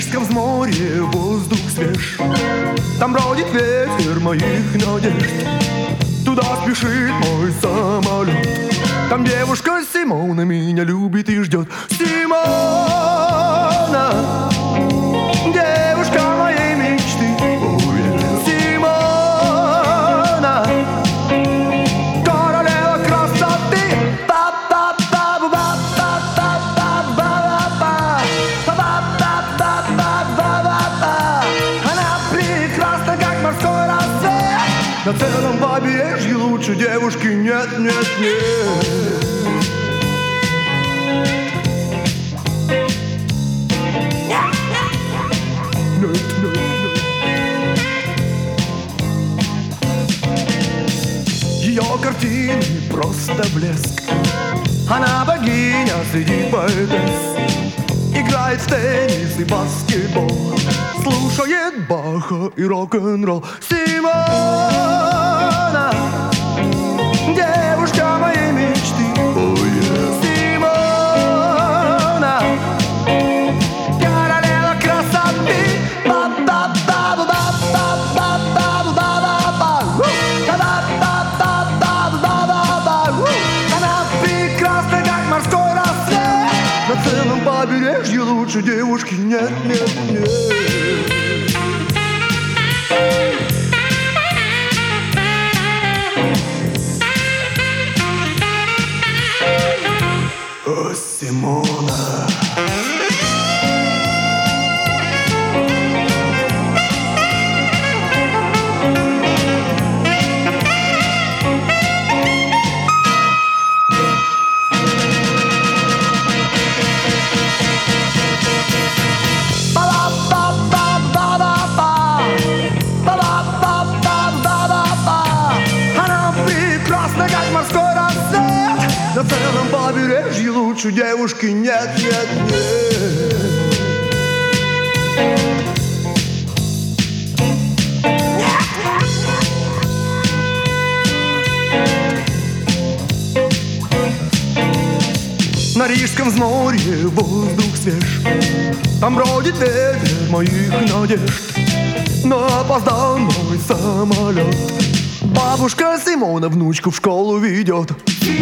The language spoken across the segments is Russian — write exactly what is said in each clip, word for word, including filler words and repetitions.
Рижском взморье воздух свеж, там бродит ветер моих надежд. Туда спешит мой самолет, там девушка Симона меня любит и ждет. Симона, девушка моей мечты. Симона, королева красоты. Она прекрасна, как морской рассвет. На целом побережье лучше девушки нет, нет, нет. Ее картины просто блеск. Она богиня среди поэтесс. Играет в теннис и баскетбол, слушает Баха и рок-н-ролл. Симона, девушка моей мечты. Oh, yeah. Симона, королева красоты. Она прекрасна, как морской рассвет. На целом побережье лучше девушки нет, нет, нет. О, Симона. На целом побережье лучше девушки нет, нет, нет. На Рижском взморье воздух свеж, там бродит ветер моих надежд. Но опоздал мой самолет. Бабушка Симона внучку в школу ведет.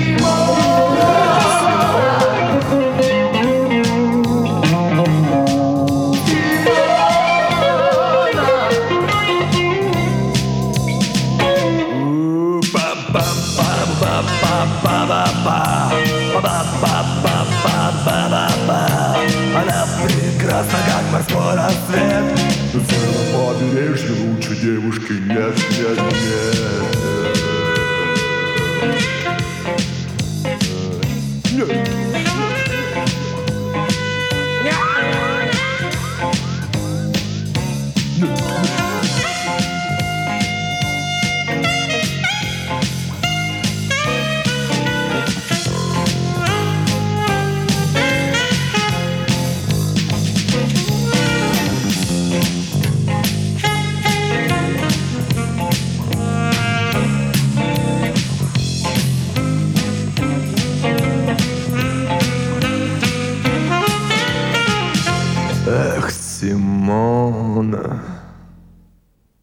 Она прекрасна, как морской рассвет. На целом побережье лучше девушки нет, нет, нет. Эх, Симона.